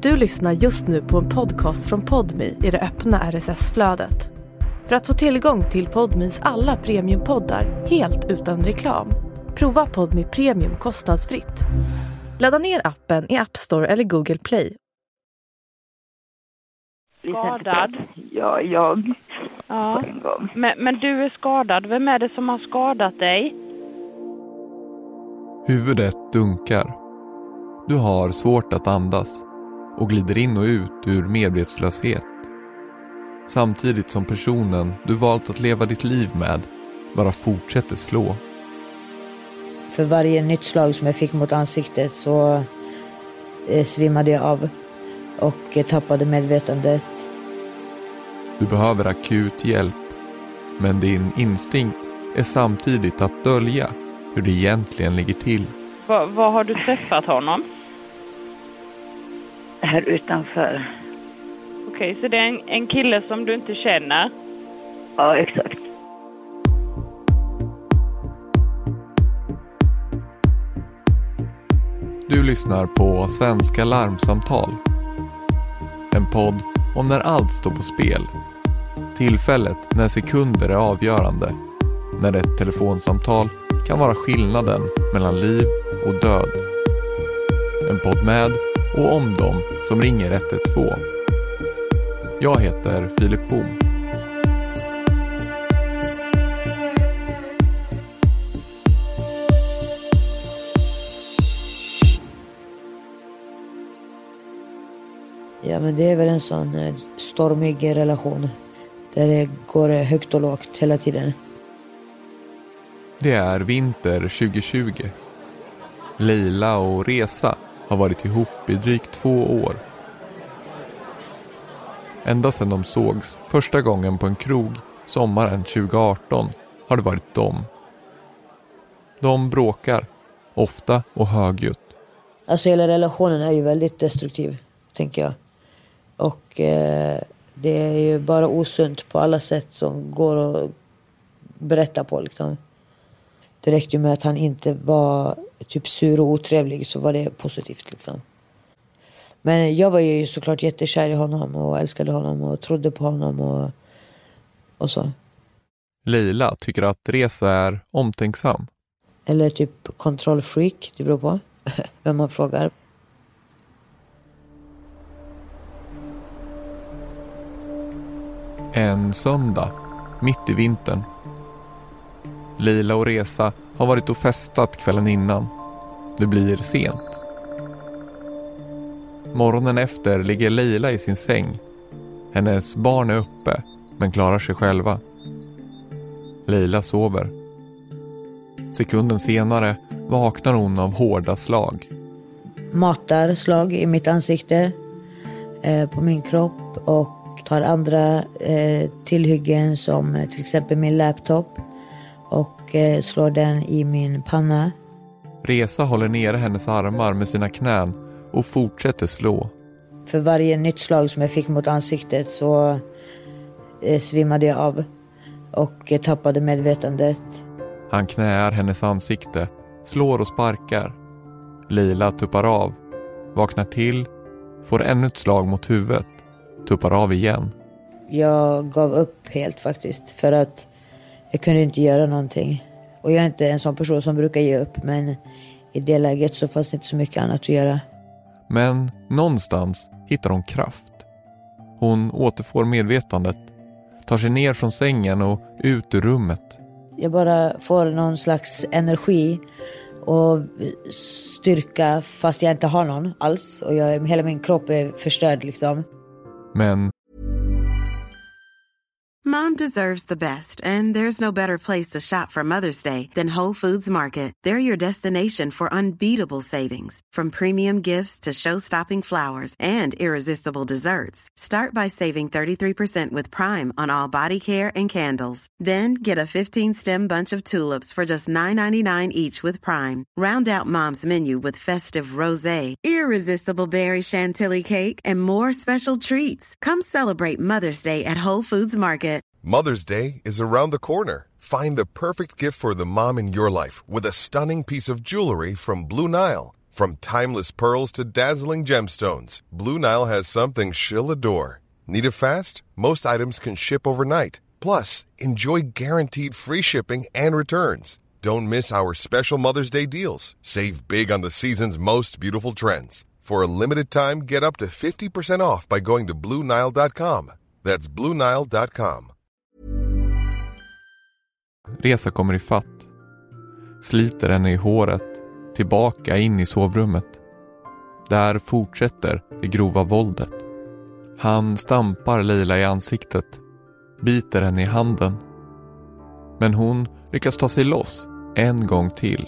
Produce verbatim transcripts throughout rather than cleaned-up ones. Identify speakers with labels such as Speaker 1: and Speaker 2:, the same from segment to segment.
Speaker 1: Du lyssnar just nu på en podcast från Podmi i det öppna R S S-flödet. För att få tillgång till Podmis alla premiumpoddar helt utan reklam, prova Podmi Premium kostnadsfritt. Ladda ner appen i App Store eller Google Play.
Speaker 2: Skadad?
Speaker 3: Ja, jag.
Speaker 2: Ja.
Speaker 3: På en gång.
Speaker 2: Men, men du är skadad. Vem är det som har skadat dig?
Speaker 4: Huvudet dunkar. Du har svårt att andas och glider in och ut ur medvetslöshet. Samtidigt som personen du valt att leva ditt liv med bara fortsätter slå.
Speaker 5: För varje nytt slag som jag fick mot ansiktet så eh, svimmade jag av och eh, tappade medvetandet.
Speaker 4: Du behöver akut hjälp, men din instinkt är samtidigt att dölja hur det egentligen ligger till.
Speaker 2: Va, vad har du träffat honom?
Speaker 3: Här utanför.
Speaker 2: Okej, okay, så det är en, en kille som du inte känner?
Speaker 3: Ja, exakt.
Speaker 4: Du lyssnar på Svenska larmsamtal. En podd om när allt står på spel. Tillfället när sekunder är avgörande. När ett telefonsamtal kan vara skillnaden mellan liv och död. En podd med och om dem som ringer ett ett två. Jag heter Filip Bohm.
Speaker 5: Ja, men det är väl en sån eh, stormig relation. Där det går högt och lågt hela tiden.
Speaker 4: Det är vinter tjugo tjugo. Leila och Reza har varit ihop i drygt två år. Ända sedan de sågs första gången på en krog sommaren tjugo arton har det varit dem. De bråkar, ofta och högljutt.
Speaker 5: Alltså hela relationen är ju väldigt destruktiv, tänker jag. Och eh, det är ju bara osunt på alla sätt som går att berätta på liksom. Det räckte ju med att han inte var typ sur och otrevlig, så var det positivt liksom. Men jag var ju såklart jättekär i honom och älskade honom och trodde på honom och, och så.
Speaker 4: Leila tycker att Reza är omtänksam.
Speaker 5: Eller typ kontrollfreak, det beror på vem man frågar.
Speaker 4: En söndag, mitt i vintern. Leila och Reza har varit och festat kvällen innan. Det blir sent. Morgonen efter ligger Leila i sin säng. Hennes barn är uppe, men klarar sig själva. Leila sover. Sekunden senare vaknar hon av hårda slag.
Speaker 5: Matar slag i mitt ansikte, eh, på min kropp, och tar andra eh, tillhyggen som eh, till exempel min laptop och eh, slår den i min panna.
Speaker 4: Reza håller nere hennes armar med sina knän och fortsätter slå.
Speaker 5: För varje nytt slag som jag fick mot ansiktet så eh, svimmade jag av och eh, tappade medvetandet.
Speaker 4: Han knäar hennes ansikte, slår och sparkar. Leila tuppar av, vaknar till, får ännu ett slag mot huvudet, tuppar av igen.
Speaker 5: Jag gav upp helt faktiskt, för att jag kunde inte göra någonting. Och jag är inte en sån person som brukar ge upp, men i det läget så fanns det inte så mycket annat att göra.
Speaker 4: Men någonstans hittar hon kraft. Hon återfår medvetandet, tar sig ner från sängen och ut ur rummet.
Speaker 5: Jag bara får någon slags energi och styrka fast jag inte har någon alls. Och jag, hela min kropp är förstörd liksom.
Speaker 4: Men
Speaker 6: Mom deserves the best, and there's no better place to shop for Mother's Day than Whole Foods Market. They're your destination for unbeatable savings, from premium gifts to show-stopping flowers and irresistible desserts. Start by saving thirty-three percent with Prime on all body care and candles. Then get a fifteen-stem bunch of tulips for just nine ninety-nine each with Prime. Round out Mom's menu with festive rosé, irresistible berry chantilly cake, and more special treats. Come celebrate Mother's Day at Whole Foods Market.
Speaker 7: Mother's Day is around the corner. Find the perfect gift for the mom in your life with a stunning piece of jewelry from Blue Nile. From timeless pearls to dazzling gemstones, Blue Nile has something she'll adore. Need it fast? Most items can ship overnight. Plus, enjoy guaranteed free shipping and returns. Don't miss our special Mother's Day deals. Save big on the season's most beautiful trends. For a limited time, get up to fifty percent off by going to blue nile dot com. That's blue nile dot com.
Speaker 4: Reza kommer i fatt. Sliter henne i håret. Tillbaka in i sovrummet. Där fortsätter det grova våldet. Han stampar Leila i ansiktet. Biter henne i handen. Men hon lyckas ta sig loss en gång till.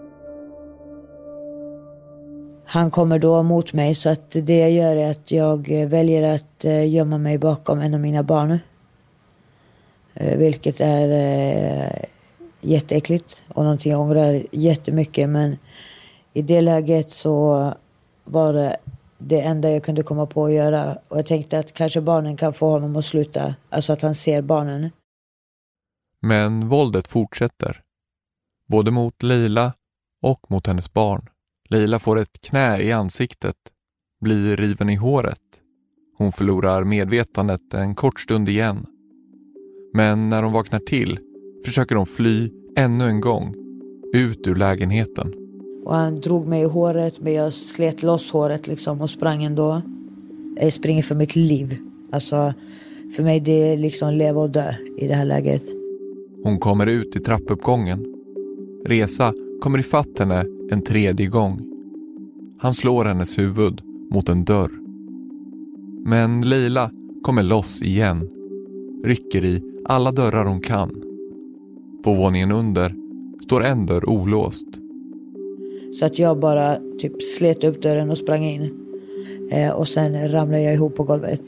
Speaker 5: Han kommer då mot mig, så att det jag gör är att jag väljer att gömma mig bakom en av mina barn. Vilket är jätteäckligt och någonting jag ångrar jättemycket. Men i det läget så var det det enda jag kunde komma på att göra. Och jag tänkte att kanske barnen kan få honom att sluta. Alltså att han ser barnen.
Speaker 4: Men våldet fortsätter. Både mot Leila och mot hennes barn. Leila får ett knä i ansiktet. Blir riven i håret. Hon förlorar medvetandet en kort stund igen. Men när hon vaknar till försöker hon fly ännu en gång. Ut ur lägenheten.
Speaker 5: Och han drog mig i håret, men jag slet loss håret liksom och sprang ändå. Jag springer för mitt liv. Alltså, för mig det är liksom leva och dö i det här läget.
Speaker 4: Hon kommer ut i trappuppgången. Reza kommer i fatt henne en tredje gång. Han slår hennes huvud mot en dörr. Men Leila kommer loss igen. Rycker i alla dörrar hon kan. På våningen under står en dörr olåst.
Speaker 5: Så att jag bara typ slet upp dörren och sprang in. Eh, och sen ramlade jag ihop på golvet.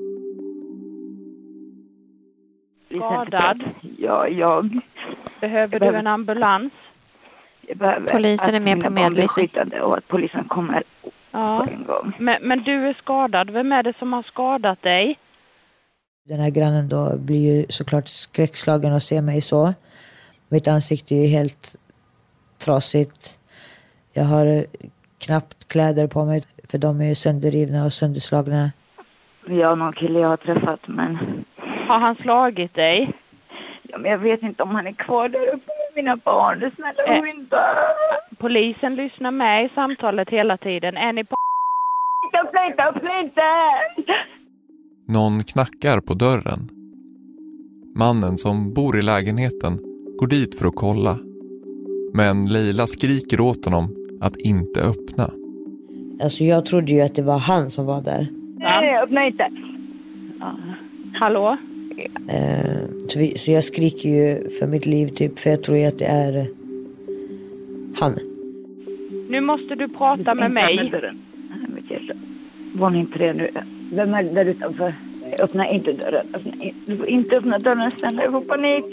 Speaker 2: Skadad?
Speaker 3: Ja, jag.
Speaker 2: Behöver
Speaker 3: jag
Speaker 2: du en ambulans?
Speaker 3: Jag behöver
Speaker 2: Polisen är med på medvisning.
Speaker 3: Och att polisen kommer
Speaker 2: ja.
Speaker 3: på en gång.
Speaker 2: Men, men du är skadad. Vem är det som har skadat dig?
Speaker 5: Den här grannen då blir ju såklart skräckslagen och ser mig så. Mitt ansikte är ju helt trasigt. Jag har knappt kläder på mig, för de är ju sönderrivna och sönderslagna.
Speaker 3: Ja, någon kille jag har träffat, men...
Speaker 2: Har han slagit dig?
Speaker 3: Ja, men jag vet inte om han är kvar där uppe med mina barn. Det snälla
Speaker 2: äh,
Speaker 3: inte.
Speaker 2: Polisen lyssnar med i samtalet hela tiden. Är ni på...
Speaker 3: Öppna inte, öppna inte!
Speaker 4: Någon knackar på dörren. Mannen som bor i lägenheten går dit för att kolla. Men Leila skriker åt honom att inte öppna.
Speaker 5: Alltså jag trodde ju att det var han som var där.
Speaker 3: Nej, öppna inte. Ja.
Speaker 2: Hallå?
Speaker 5: Eh, så, vi, så jag skriker ju för mitt liv typ, för jag tror ju att det är han.
Speaker 2: Nu måste du prata med mig.
Speaker 3: Våning tre nu. Vem är där utanför? Öppna inte dörren. Öppna in. Du får inte öppna dörren, snälla. Jag får panik.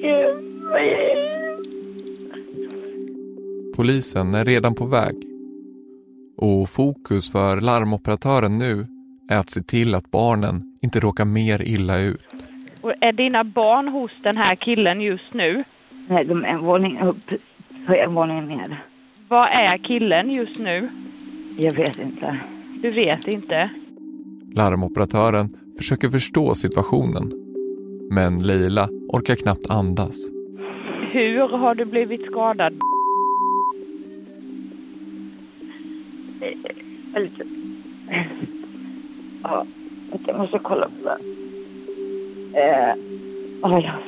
Speaker 4: Polisen är redan på väg. Och fokus för larmoperatören nu är att se till att barnen inte råkar mer illa ut.
Speaker 2: Och är dina barn hos den här killen just nu?
Speaker 3: Nej, de är en våning upp. Så en våning ner.
Speaker 2: Vad är killen just nu?
Speaker 3: Jag vet inte.
Speaker 2: Du vet inte?
Speaker 4: Larmoperatören försöker förstå situationen. Men Leila orkar knappt andas.
Speaker 2: Hur har du blivit skadad?
Speaker 3: Lite. Ja, jag måste kolla på det. Eh, oh, ja.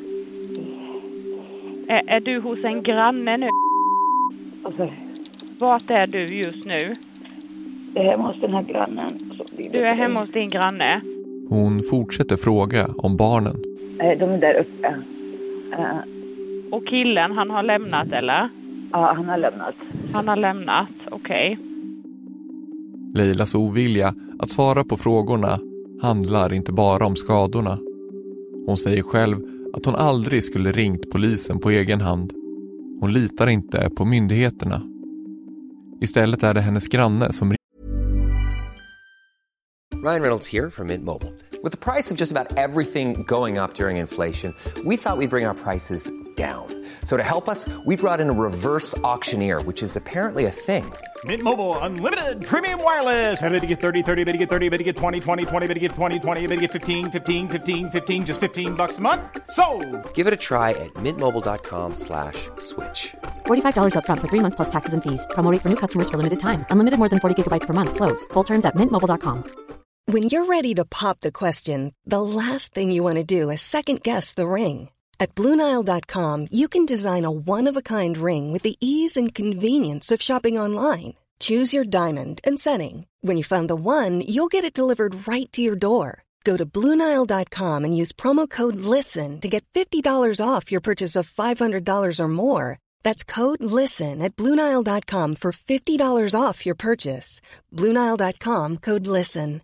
Speaker 2: är, är du hos en granne nu?
Speaker 3: Alltså,
Speaker 2: vart är du just nu?
Speaker 3: Jag är hemma hos den här grannen.
Speaker 2: Du är hemma hos din granne?
Speaker 4: Hon fortsätter fråga om barnen.
Speaker 3: Eh, de är där uppe. Eh.
Speaker 2: Och killen, han har lämnat eller?
Speaker 3: Ja, han har lämnat.
Speaker 2: Han har lämnat, okej. Okay.
Speaker 4: Leilas ovilja att svara på frågorna handlar inte bara om skadorna. Hon säger själv att hon aldrig skulle ringt polisen på egen hand. Hon litar inte på myndigheterna. Istället är det hennes granne som ringer.
Speaker 8: Ryan Reynolds here from Mint Mobile. With the price of just about everything going up during inflation, we thought we'd bring our prices down. So to help us, we brought in a reverse auctioneer, which is apparently a thing.
Speaker 9: Mint Mobile Unlimited Premium Wireless. How to get thirty, thirty, how to get thirty, how to get twenty, twenty, twenty, how to get twenty, twenty, how to get fifteen, fifteen, fifteen, fifteen, just fifteen bucks a month? Sold!
Speaker 8: Give it a try at mintmobile.com slash switch.
Speaker 10: forty-five dollars up front for three months plus taxes and fees. Promo rate for new customers for limited time. Unlimited more than forty gigabytes per month. Slows full terms at mint mobile dot com.
Speaker 11: When you're ready to pop the question, the last thing you want to do is second-guess the ring. At Blue Nile dot com, you can design a one-of-a-kind ring with the ease and convenience of shopping online. Choose your diamond and setting. When you find the one, you'll get it delivered right to your door. Go to Blue Nile dot com and use promo code LISTEN to get fifty dollars off your purchase of five hundred dollars or more. That's code LISTEN at Blue Nile dot com for fifty dollars off your purchase. Blue Nile dot com, code LISTEN.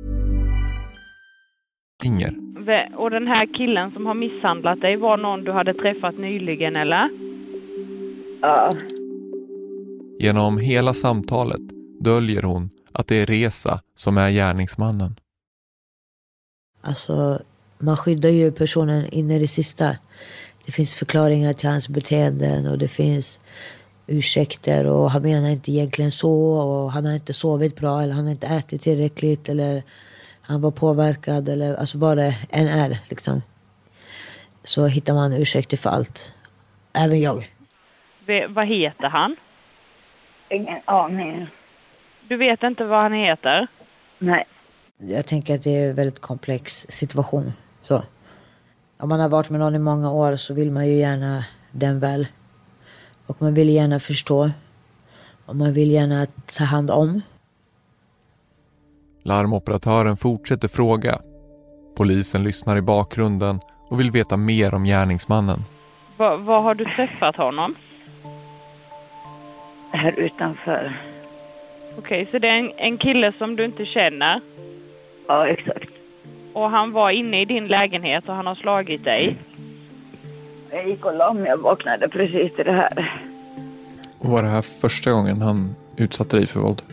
Speaker 4: Inger.
Speaker 2: Och den här killen som har misshandlat dig var någon du hade träffat nyligen, eller?
Speaker 3: Ja.
Speaker 4: Genom hela samtalet döljer hon att det är Reza som är gärningsmannen.
Speaker 5: Alltså, man skyddar ju personen in i det sista. Det finns förklaringar till hans beteenden och det finns ursäkter och han menar inte egentligen så och han har inte sovit bra eller han har inte ätit tillräckligt eller han var påverkad eller alltså vad det än är liksom. Så hittar man ursäkter för allt. Även jag.
Speaker 2: V- vad heter han?
Speaker 3: Ingen aning.
Speaker 2: Du vet inte vad han heter?
Speaker 3: Nej.
Speaker 5: Jag tänker att det är en väldigt komplex situation. Så. Om man har varit med någon i många år så vill man ju gärna den väl. Och man vill gärna förstå. Och man vill gärna ta hand om.
Speaker 4: Larmoperatören fortsätter fråga. Polisen lyssnar i bakgrunden och vill veta mer om gärningsmannen.
Speaker 2: Va- vad har du träffat honom?
Speaker 3: Här utanför.
Speaker 2: Okej, så det är en, en kille som du inte känner?
Speaker 3: Ja, exakt.
Speaker 2: Och han var inne i din lägenhet och han har slagit dig?
Speaker 3: Jag gick och la mig, jag vaknade precis till det här.
Speaker 4: Och var det här första gången han utsatte dig för våld?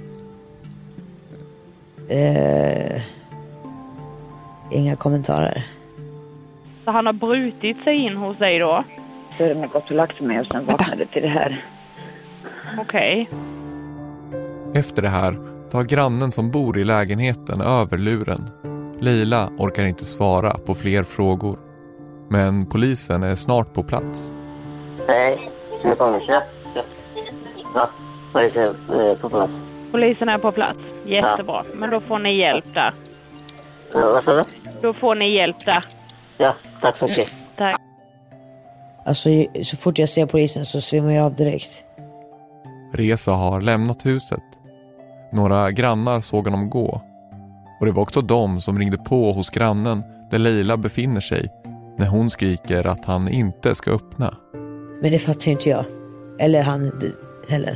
Speaker 5: Eh, inga kommentarer.
Speaker 2: Så han har brutit sig in hos dig då?
Speaker 3: Så har jag gått och lagt mig och sen vaknade till det här.
Speaker 2: Okej.
Speaker 4: Efter det här tar grannen som bor i lägenheten över luren. Leila orkar inte svara på fler frågor. Men polisen är snart på plats.
Speaker 12: Hej, jag kommer köp. Ja, polisen är på plats.
Speaker 2: Polisen är på plats. Jättebra. Ja. Men då får ni hjälp där.
Speaker 12: Ja, vad sa du?
Speaker 2: Då får ni hjälp där.
Speaker 12: Ja, tack så mycket.
Speaker 2: Tack.
Speaker 5: Alltså så fort jag ser polisen så svimmar jag av direkt.
Speaker 4: Reza har lämnat huset. Några grannar såg honom gå. Och det var också de som ringde på hos grannen där Leila befinner sig när hon skriker att han inte ska öppna.
Speaker 5: Men det fattar inte jag. Eller han heller.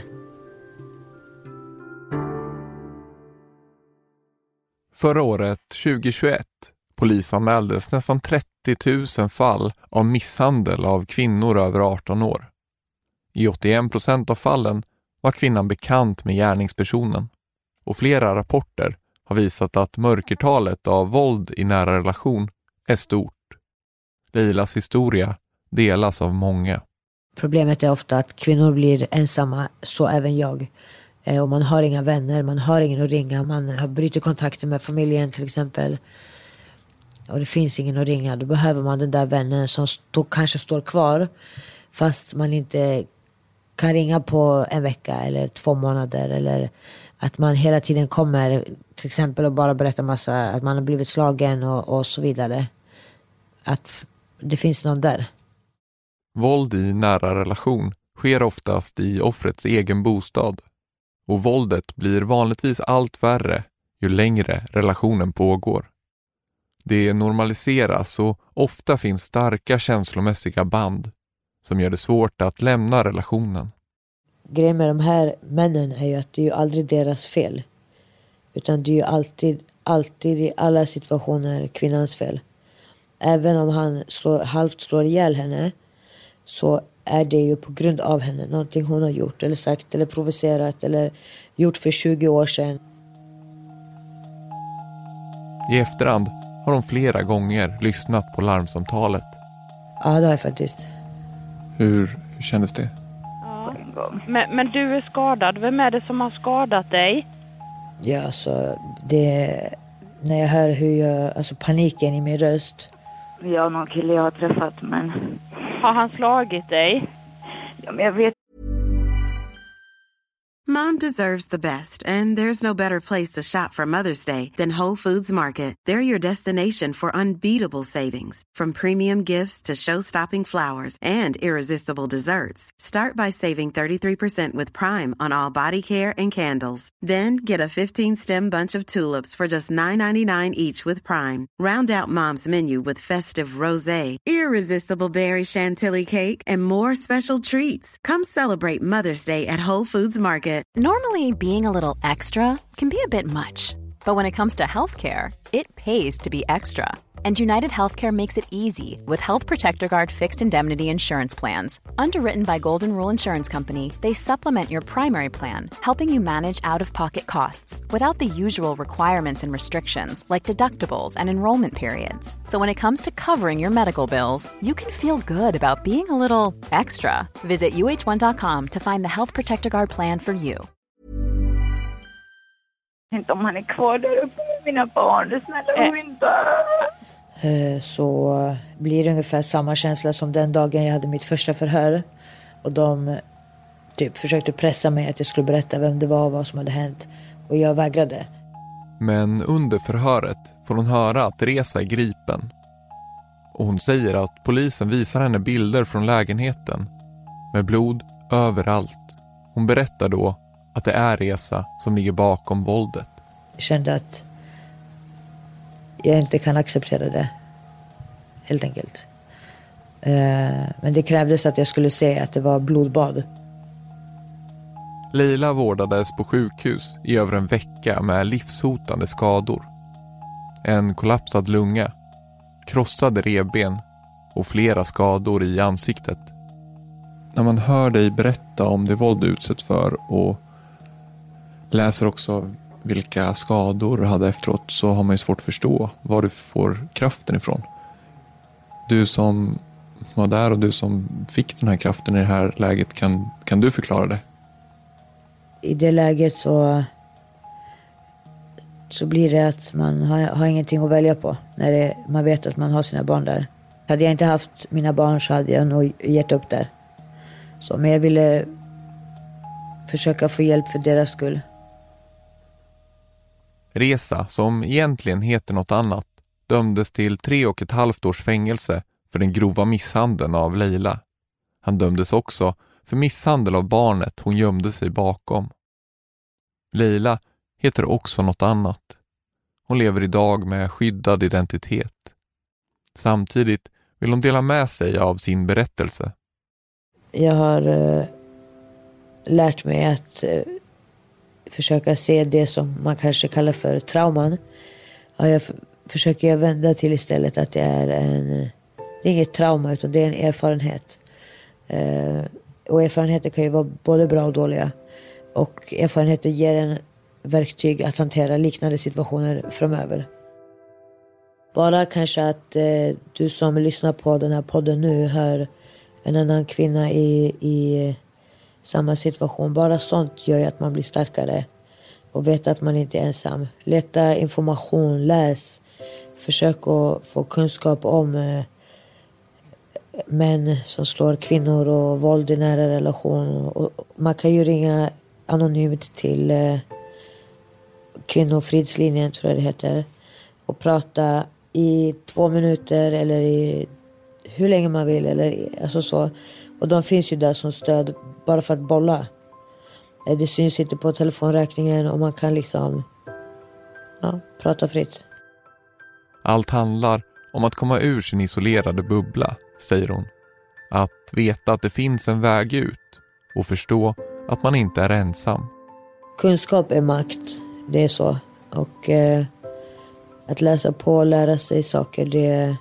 Speaker 4: Förra året, tjugohundratjugoett, polisanmäldes nästan trettio tusen fall av misshandel av kvinnor över arton år. I åttioen procent av fallen var kvinnan bekant med gärningspersonen. Och flera rapporter har visat att mörkertalet av våld i nära relation är stort. Leilas historia delas av många.
Speaker 5: Problemet är ofta att kvinnor blir ensamma, så även jag. Och man har inga vänner, man har ingen att ringa, man har brutit kontakten med familjen till exempel. Och det finns ingen att ringa, då behöver man den där vännen som stå, kanske står kvar fast man inte kan ringa på en vecka eller två månader. Eller att man hela tiden kommer till exempel och bara berättar massa att man har blivit slagen och, och så vidare. Att det finns någon där.
Speaker 4: Våld i nära relation sker oftast i offrets egen bostad. Och våldet blir vanligtvis allt värre ju längre relationen pågår. Det normaliseras och ofta finns starka känslomässiga band som gör det svårt att lämna relationen.
Speaker 5: Grejen med de här männen är ju att det är ju aldrig deras fel. Utan det är ju alltid, alltid i alla situationer kvinnans fel. Även om han slår, halvt slår ihjäl henne så är det ju på grund av henne. Någonting hon har gjort eller sagt eller provocerat eller gjort för tjugo år sedan.
Speaker 4: I efterhand har de flera gånger lyssnat på larmsamtalet.
Speaker 5: Ja, det har jag faktiskt.
Speaker 4: Hur, hur kändes det?
Speaker 2: Ja. Men, men du är skadad. Vem är det som har skadat dig?
Speaker 5: Ja, alltså det... När jag hör hur jag... Alltså paniken i min röst.
Speaker 3: Ja, någon kille jag har träffat, men...
Speaker 2: Har han slagit dig?
Speaker 3: Ja, men jag vet.
Speaker 6: Mom deserves the best, and there's no better place to shop for Mother's Day than Whole Foods Market. They're your destination for unbeatable savings, from premium gifts to show-stopping flowers and irresistible desserts. Start by saving thirty-three percent with Prime on all body care and candles. Then get a fifteen-stem bunch of tulips for just nine ninety-nine each with Prime. Round out Mom's menu with festive rosé, irresistible berry chantilly cake, and more special treats. Come celebrate Mother's Day at Whole Foods Market.
Speaker 13: Normally, being a little extra can be a bit much, but when it comes to healthcare, it pays to be extra. And United Healthcare makes it easy with Health Protector Guard fixed indemnity insurance plans. Underwritten by Golden Rule Insurance Company, they supplement your primary plan, helping you manage out-of-pocket costs without the usual requirements and restrictions like deductibles and enrollment periods. So when it comes to covering your medical bills, you can feel good about being a little extra. Visit U H one dot com to find the Health Protector Guard plan for you.
Speaker 3: Inte om han är kvar där uppe med mina barn. Det snälla äh. inte.
Speaker 5: Så blir det ungefär samma känsla som den dagen jag hade mitt första förhör. Och de typ försökte pressa mig att jag skulle berätta vem det var och vad som hade hänt. Och jag vägrade.
Speaker 4: Men under förhöret får hon höra att Reza är gripen. Och hon säger att polisen visar henne bilder från lägenheten med blod överallt. Hon berättar då att det är Reza som ligger bakom våldet.
Speaker 5: Jag kände att jag inte kan acceptera det. Helt enkelt. Men det krävdes att jag skulle se att det var blodbad.
Speaker 4: Leila vårdades på sjukhus i över en vecka med livshotande skador. En kollapsad lunga, krossade revben och flera skador i ansiktet. När man hör dig berätta om det våld du utsätts för och läser också vilka skador du hade efteråt, så har man ju svårt att förstå var du får kraften ifrån. Du som var där och du som fick den här kraften i det här läget, kan, kan du förklara det?
Speaker 5: I det läget så så blir det att man har, har ingenting att välja på när det, man vet att man har sina barn där. Hade jag inte haft mina barn så hade jag nog gett upp där. Så, men jag ville försöka få hjälp för deras skull.
Speaker 4: Reza, som egentligen heter något annat, dömdes till tre och ett halvt års fängelse för den grova misshandeln av Leila. Han dömdes också för misshandel av barnet hon gömde sig bakom. Leila heter också något annat. Hon lever idag med skyddad identitet. Samtidigt vill hon dela med sig av sin berättelse.
Speaker 5: Jag har uh, lärt mig att uh, försöka se det som man kanske kallar för trauman. Ja, jag f- försöker jag vända till istället att det är en, det är inget trauma utan det är en erfarenhet. Uh, och erfarenheter kan ju vara både bra och dåliga. Och erfarenheter ger en verktyg att hantera liknande situationer framöver. Bara kanske att eh, du som lyssnar på den här podden nu hör en annan kvinna i, i samma situation. Bara sånt gör ju att man blir starkare och vet att man inte är ensam. Leta information, läs. Försök att få kunskap om eh, män som slår kvinnor och våld i nära relation. Och, och man kan ju ringa anonymt till eh, Kvinnofridslinjen, tror jag det heter, och prata i två minuter eller i hur länge man vill eller alltså så. Och de finns ju där som stöd bara för att bolla. Det syns inte på telefonräkningen och man kan liksom ja, prata fritt.
Speaker 4: Allt handlar om att komma ur sin isolerade bubbla, säger hon. Att veta att det finns en väg ut och förstå att man inte är ensam.
Speaker 5: Kunskap är makt, det är så. Och eh, att läsa på och lära sig saker, det,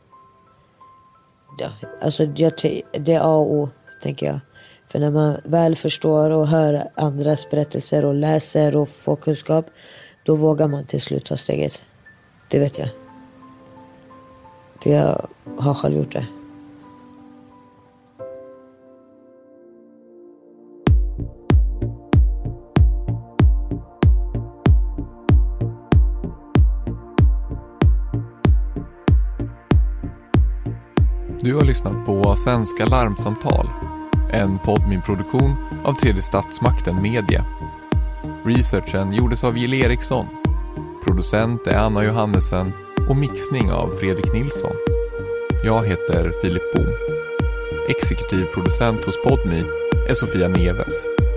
Speaker 5: ja, alltså, det är A och O, tänker jag. För när man väl förstår och hör andras berättelser och läser och får kunskap, då vågar man till slut ta steget. Det vet jag. För jag har själv gjort det.
Speaker 4: Du har lyssnat på Svenska Larmsamtal, en Podmi-produktion av Tredje Statsmakten Media. Researchen gjordes av Jill Eriksson. Producent är Anna Johannesen och mixning av Fredrik Nilsson. Jag heter Filip Bohm. Exekutiv producent hos Podmi är Sofia Neves.